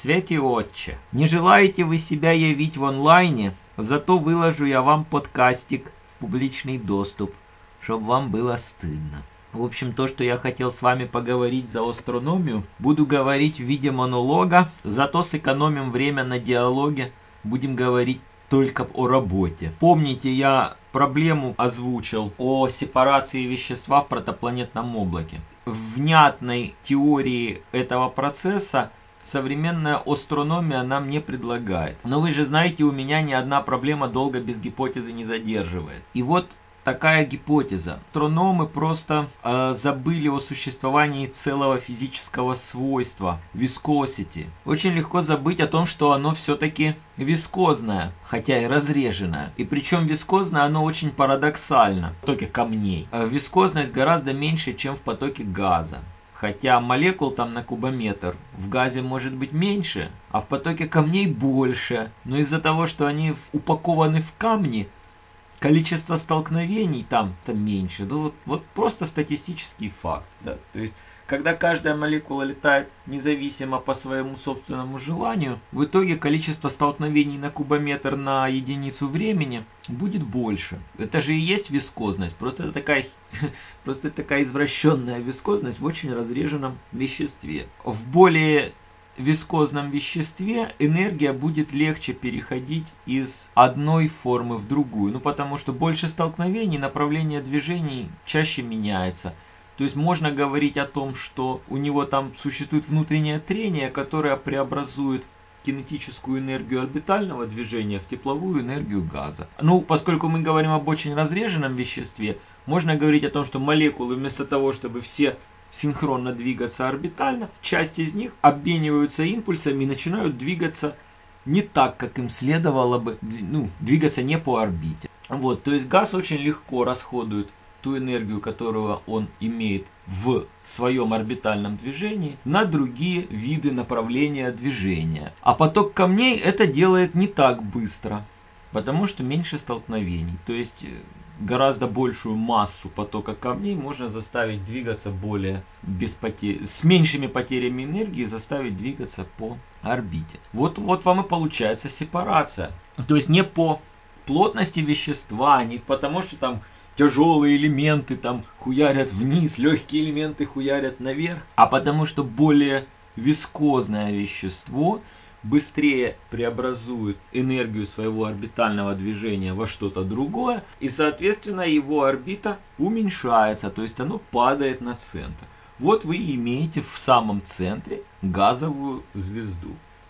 Святий Отче, не желаете вы себя явить в онлайне, зато выложу я вам подкастик в публичный доступ, чтобы вам было стыдно. В общем, то, что я хотел с вами поговорить за астрономию, буду говорить в виде монолога, зато сэкономим время на диалоге, будем говорить только о работе. Помните, я проблему озвучил о сепарации вещества в протопланетном облаке. Внятной теории этого процесса современная астрономия нам не предлагает. Но вы же знаете, у меня ни одна проблема долго без гипотезы не задерживает. И вот такая гипотеза. Астрономы просто забыли о существовании целого физического свойства – viscosity. Очень легко забыть о том, что оно все-таки вискозное, хотя и разреженное. И причем вискозное оно очень парадоксально в потоке камней. Вискозность гораздо меньше, чем в потоке газа. Хотя молекул там на кубометр в газе может быть меньше, а в потоке камней больше. Но из-за того, что они упакованы в камни, количество столкновений там меньше. Да вот просто статистический факт. Да. То есть, когда каждая молекула летает независимо по своему собственному желанию, в итоге количество столкновений на кубометр на единицу времени будет больше. Это же и есть вискозность. Просто это такая извращенная вискозность в очень разреженном веществе. В более вискозном веществе энергия будет легче переходить из одной формы в другую. Потому что больше столкновений, направление движений чаще меняется. То есть можно говорить о том, что у него там существует внутреннее трение, которое преобразует кинетическую энергию орбитального движения в тепловую энергию газа. Поскольку мы говорим об очень разреженном веществе, можно говорить о том, что молекулы вместо того, чтобы все синхронно двигаться орбитально, часть из них обмениваются импульсами и начинают двигаться не так, как им следовало бы, двигаться не по орбите. То есть газ очень легко расходует ту энергию, которую он имеет в своем орбитальном движении, на другие виды направления движения. А поток камней это делает не так быстро, потому что меньше столкновений. То есть гораздо большую массу потока камней можно заставить двигаться с меньшими потерями энергии, заставить двигаться по орбите. Вот вам и получается сепарация. То есть не по плотности вещества, не потому что там тяжелые элементы там хуярят вниз, легкие элементы хуярят наверх, а потому что более вискозное вещество быстрее преобразует энергию своего орбитального движения во что-то другое, и соответственно его орбита уменьшается, то есть оно падает на центр. Вот вы имеете в самом центре газовую звезду,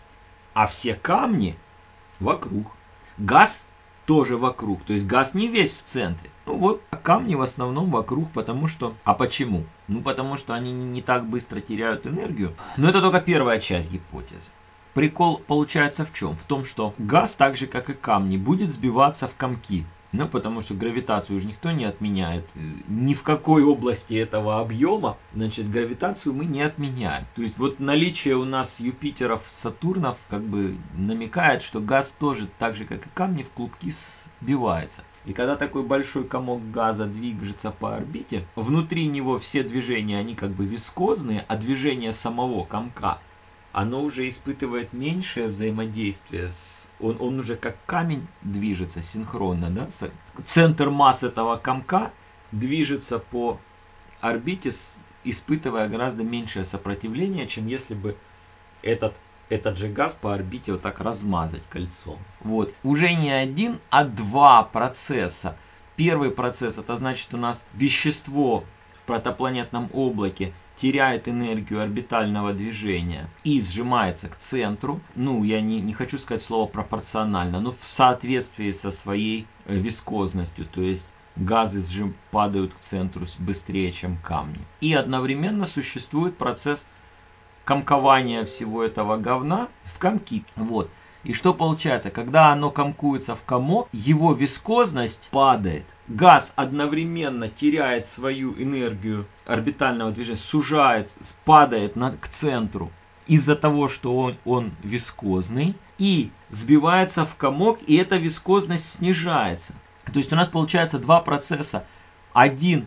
а все камни вокруг. Газ тоже вокруг, то есть газ не весь в центре. Камни в основном вокруг, потому что... А почему? Потому что они не так быстро теряют энергию. Но это только первая часть гипотезы. Прикол получается в чем? В том, что газ, так же как и камни, будет сбиваться в комки. Потому что гравитацию уже никто не отменяет. Ни в какой области этого объема, гравитацию мы не отменяем. То есть наличие у нас Юпитеров, Сатурнов намекает, что газ тоже, так же как и камни, в клубки сбивается. И когда такой большой комок газа движется по орбите, внутри него все движения, они вискозные, а движение самого комка, оно уже испытывает меньшее взаимодействие он уже как камень движется синхронно. Да? Центр масс этого комка движется по орбите, испытывая гораздо меньшее сопротивление, чем если бы этот же газ по орбите так размазать кольцом. Уже не один, а два процесса. Первый процесс, это значит у нас вещество в протопланетном облаке теряет энергию орбитального движения и сжимается к центру. Я не хочу сказать слово пропорционально, но в соответствии со своей вискозностью. То есть газы падают к центру быстрее, чем камни. И одновременно существует процесс комкования всего этого говна в комки. И что получается? Когда оно комкуется в комок, его вискозность падает. Газ одновременно теряет свою энергию орбитального движения, сужается, падает к центру из-за того, что он вискозный, и сбивается в комок, и эта вискозность снижается. То есть у нас получается два процесса. Один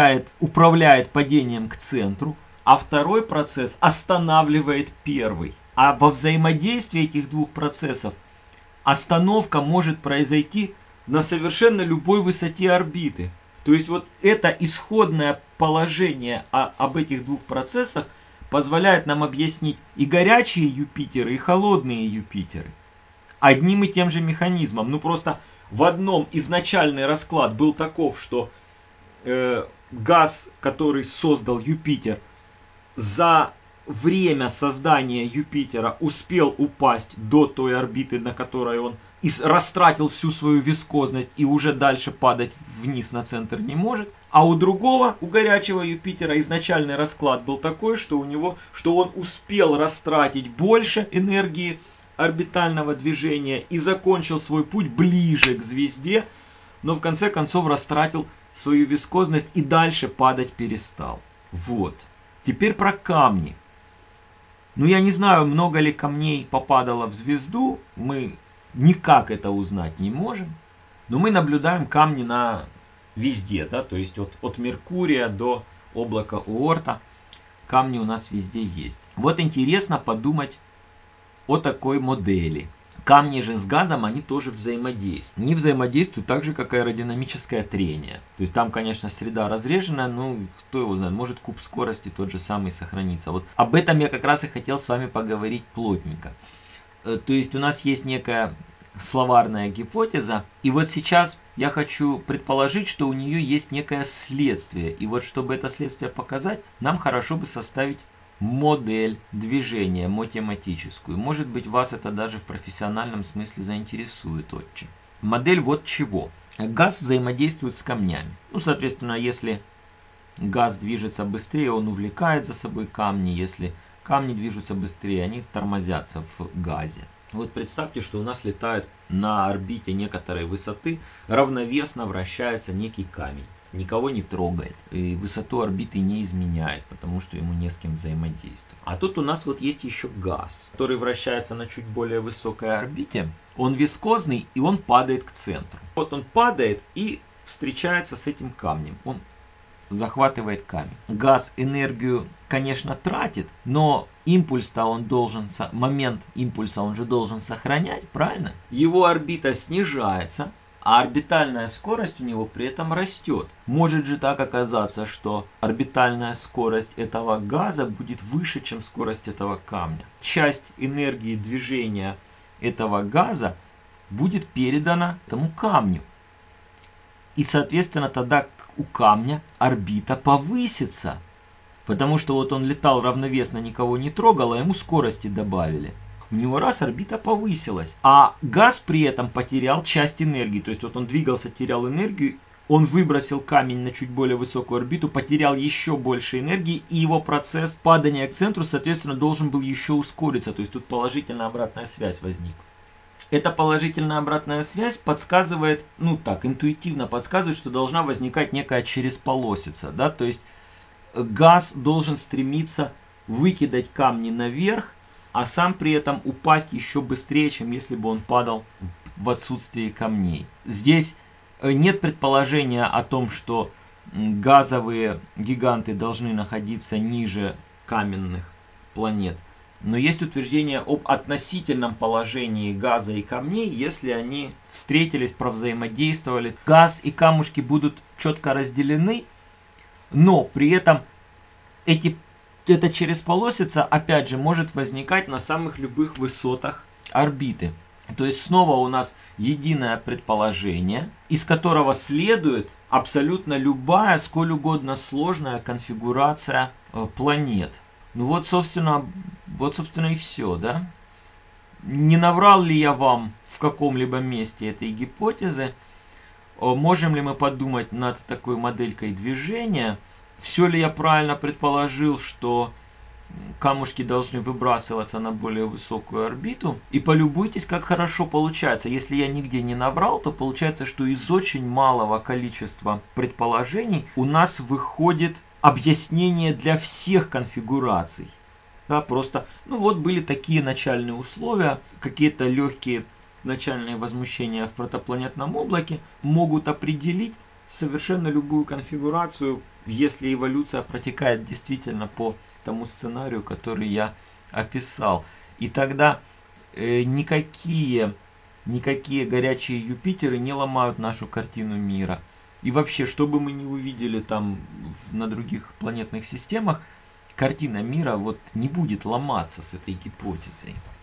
управляет падением к центру, а второй процесс останавливает первый. А во взаимодействии этих двух процессов остановка может произойти на совершенно любой высоте орбиты. То есть вот это исходное положение об этих двух процессах позволяет нам объяснить и горячие Юпитеры, и холодные Юпитеры одним и тем же механизмом. Ну просто в одном изначальный расклад был таков, что газ, который создал Юпитер, за время создания Юпитера успел упасть до той орбиты, на которой он растратил всю свою вискозность и уже дальше падать вниз на центр не может. А у другого, у горячего Юпитера, изначальный расклад был такой, что он успел растратить больше энергии орбитального движения и закончил свой путь ближе к звезде, но в конце концов растратил свою вискозность и дальше падать перестал. Вот. Теперь про камни. Ну, я не знаю, много ли камней попадало в звезду, мы никак это узнать не можем, но мы наблюдаем камни везде, да, то есть от Меркурия до облака Оорта камни у нас везде есть. Вот интересно подумать о такой модели. Камни же с газом, они тоже взаимодействуют. Они взаимодействуют так же, как аэродинамическое трение. То есть там, конечно, среда разрежена, но кто его знает, может куб скорости тот же самый сохранится. Вот об этом я как раз и хотел с вами поговорить плотненько. То есть у нас есть некая словарная гипотеза, и вот сейчас я хочу предположить, что у нее есть некое следствие. И вот чтобы это следствие показать, нам хорошо бы составить модель движения математическую. Может быть, вас это даже в профессиональном смысле заинтересует очень. Модель вот чего. Газ взаимодействует с камнями. Ну, соответственно, если газ движется быстрее, он увлекает за собой камни. Если камни движутся быстрее, они тормозятся в газе. Вот представьте, что у нас летает на орбите некоторой высоты, равновесно вращается некий камень. Никого не трогает и высоту орбиты не изменяет, потому что ему не с кем взаимодействовать. А тут у нас вот есть еще газ, который вращается на чуть более высокой орбите. Он вискозный и он падает к центру. Вот он падает и встречается с этим камнем. Он захватывает камень. Газ энергию, конечно, тратит, но импульс-то он должен, момент импульса он же должен сохранять, правильно? Его орбита снижается, а орбитальная скорость у него при этом растет. Может же так оказаться, что орбитальная скорость этого газа будет выше, чем скорость этого камня. Часть энергии движения этого газа будет передана этому камню. И, соответственно, тогда у камня орбита повысится. Потому что вот он летал равновесно, никого не трогал, а ему скорости добавили. У него раз орбита повысилась. А газ при этом потерял часть энергии. То есть вот он двигался, терял энергию. Он выбросил камень на чуть более высокую орбиту, потерял еще больше энергии. И его процесс падания к центру, соответственно, должен был еще ускориться. То есть тут положительная обратная связь возникла. Эта положительная обратная связь подсказывает, ну так, интуитивно подсказывает, что должна возникать некая чересполосица. Да? То есть газ должен стремиться выкидать камни наверх, а сам при этом упасть еще быстрее, чем если бы он падал в отсутствии камней. Здесь нет предположения о том, что газовые гиганты должны находиться ниже каменных планет. Но есть утверждение об относительном положении газа и камней, если они встретились, провзаимодействовали. Газ и камушки будут четко разделены, но при этом эта чересполосица, опять же, может возникать на самых любых высотах орбиты. То есть снова у нас единое предположение, из которого следует абсолютно любая, сколь угодно сложная конфигурация планет. Ну вот, собственно и все, да? Не наврал ли я вам в каком-либо месте этой гипотезы? Можем ли мы подумать над такой моделькой движения? Все ли я правильно предположил, что камушки должны выбрасываться на более высокую орбиту? И полюбуйтесь, как хорошо получается. Если я нигде не наврал, то получается, что из очень малого количества предположений у нас выходит объяснение для всех конфигураций. Да, просто, ну вот были такие начальные условия, какие-то легкие начальные возмущения в протопланетном облаке могут определить совершенно любую конфигурацию, если эволюция протекает действительно по тому сценарию, который я описал. И тогда никакие горячие Юпитеры не ломают нашу картину мира. И вообще, что бы мы ни увидели там на других планетных системах, картина мира вот не будет ломаться с этой гипотезой.